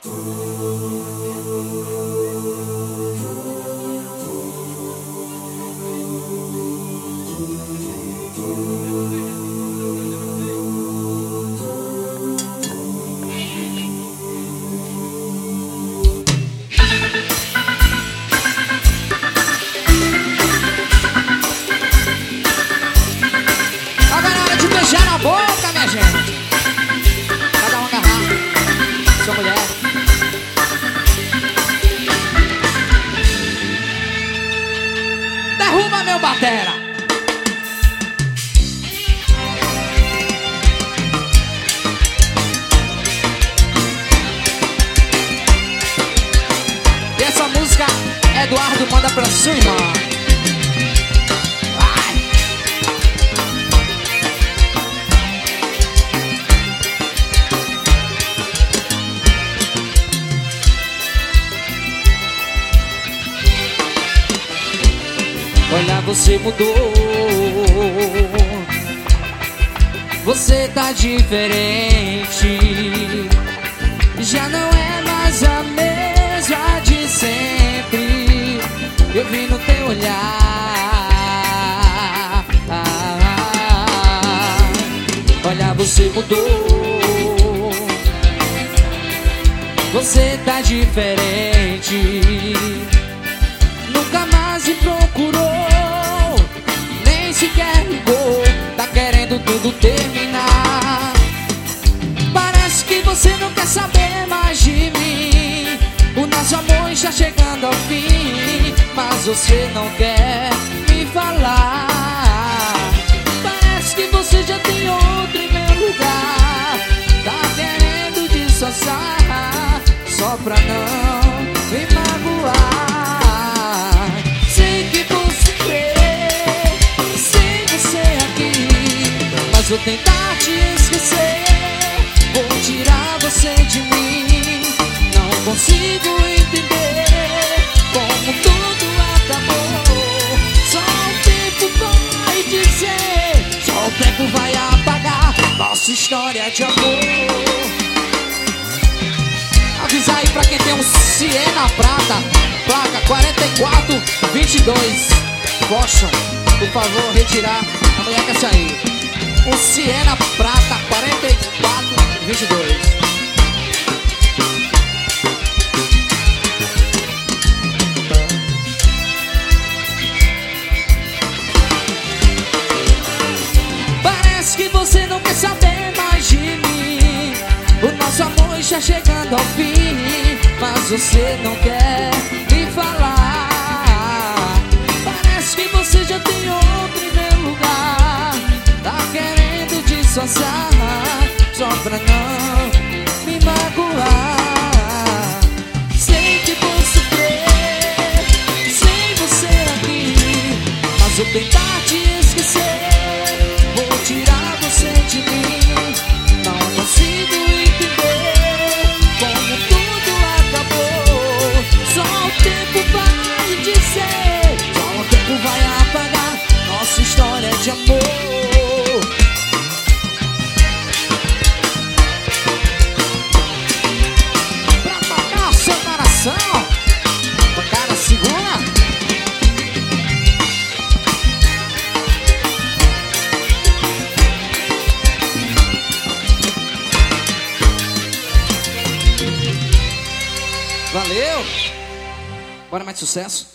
Agora é hora de beijar na boca, minha gente. Cada um agarrar sua mulher. Derruba meu batera. E essa música, Eduardo manda pra sua irmã. Vai. Olha, você mudou. Você tá diferente. Já não é mais a mesma de sempre. Eu vi no teu olhar. Olha, você mudou. Você tá diferente. Nunca mais me procurou, nem sequer ligou. Tá querendo tudo terminar. Parece que você não quer saber mais de mim. O nosso amor está chegando ao fim, mas você não quer me falar. Parece que você já tem outro em meu lugar. Tá querendo dissociar, só pra não me magoar. Sei que você quer, sem você aqui, mas vou tentar te esquecer. Vou tirar você de mim. Não consigo entender como tudo acabou. Só o tempo vai dizer, só o tempo vai apagar nossa história de amor. Avisa aí pra quem tem um Siena prata, placa 4422. Poxa, por favor, retirar. A mulher quer sair. Um Siena prata 4422. Parece que você não quer saber mais de mim. O nosso amor está chegando ao fim, mas você não quer me falar. Parece que você já tem outro em meu lugar. Tá querendo dissociar, só pra não me magoar. Sei que vou sofrer sem você aqui, mas vou tentar te esquecer. Vou tirar você de mim. Não consigo entender como tudo acabou. Só o tempo vai dizer, só o tempo vai apagar nossa história de amor. Pra tocar seu coração, tocar a segunda. Valeu! Bora mais sucesso.